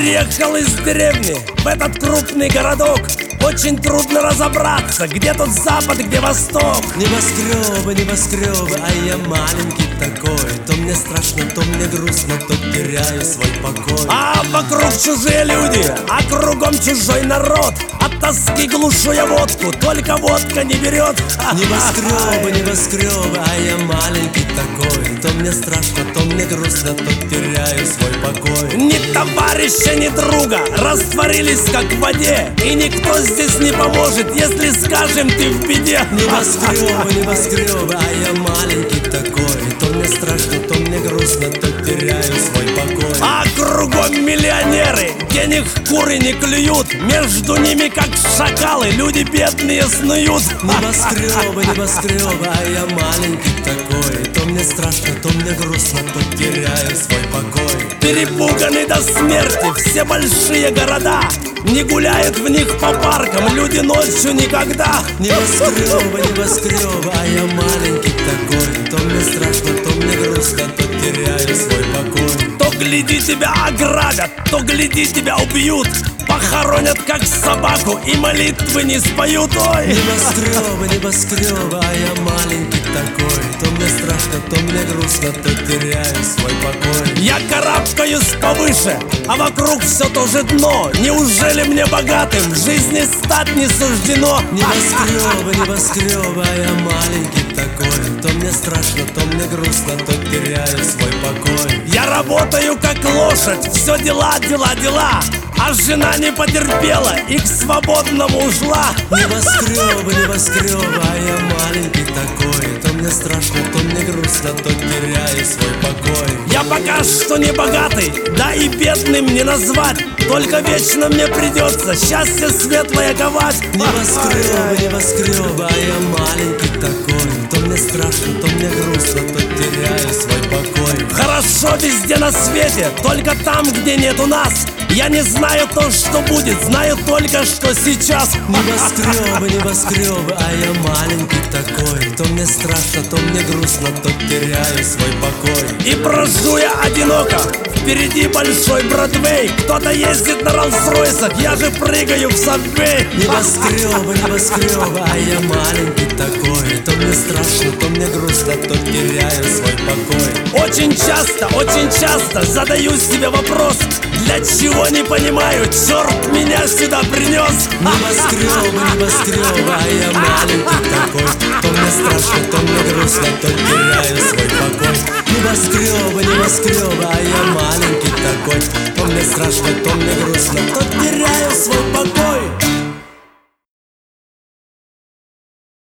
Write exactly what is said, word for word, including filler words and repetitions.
Приехал из деревни в этот крупный городок. Очень трудно разобраться, где тут запад, где восток. Небоскребы, небоскребы, а я маленький такой. То мне страшно, то мне грустно, то теряю свой покой. А вокруг чужие люди, а кругом чужой народ. От тоски глушу я водку, только водка не берет. Небоскребы, небоскребы, а я маленький такой. То мне страшно, то мне грустно, то теряю свой покой. Ни товарища, ни друга растворились как в воде. И никто здесь не поможет, если скажем, ты в беде. Небоскребы, небоскребы, а я маленький такой. То мне страшно, то мне грустно, то теряю свой покой. А кругом миллионеры, денег куры не клюют. Между ними, как шакалы, люди бедные снуют. Небоскребы, небоскребы, а я маленький такой. То мне страшно, то мне грустно, то теряю свой покой. Перепуганы до смерти все большие города. Не гуляют в них по паркам люди ночью никогда. Небоскребы, небоскребы, а я маленький такой. То мне страшно, то мне грустно, то теряю свой покой. То гляди тебя ограбят, то гляди тебя убьют. Похоронят как собаку и молитвы не споют. Ой! Небоскребы, небоскребы, а я маленький такой. То мне страшно, то мне грустно, то теряю свой покой. Я карабкаюсь повыше, а вокруг все то же дно. Неужели мне богатым в жизни стать не суждено? Небоскребы, небоскребы, а я маленький такой. То мне страшно, то мне грустно, то теряю свой покой. Я работаю как лошадь, все дела, дела, дела. А жена не потерпела и к свободному ушла. Небоскребы, небоскребы, а я маленький такой. То мне страшно, то мне грустно, то теряю свой покой. Я пока что не богатый, да и бедным не назвать. Только вечно мне придется счастье светлое ковать. Небоскребы, небоскребы, а я маленький такой. То мне страшно, то мне грустно, то теряю свой покой. Хорошо везде на свете, только там, где нету нас. Я не знаю то, что будет, знаю только, что сейчас. Небоскребы, небоскребы, а я маленький такой. То мне страшно, то мне грустно, то теряю свой покой. И брожу я одиноко, впереди большой Бродвей. Кто-то ездит на Роллс-Ройсах, я же прыгаю в Сабвей. Небоскребы, небоскребы, а я маленький такой. То мне страшно, то мне грустно, то теряю свой покой. Очень часто, очень часто задаю себе вопрос: для чего не понимаю, черт меня сюда принес. Небоскребы, небоскребы, а я маленький такой. То мне страшно, то мне грустно, то теряю свой покой. Небоскребы, небоскребы, а я маленький такой. То мне страшно, то мне грустно, то теряю свой покой.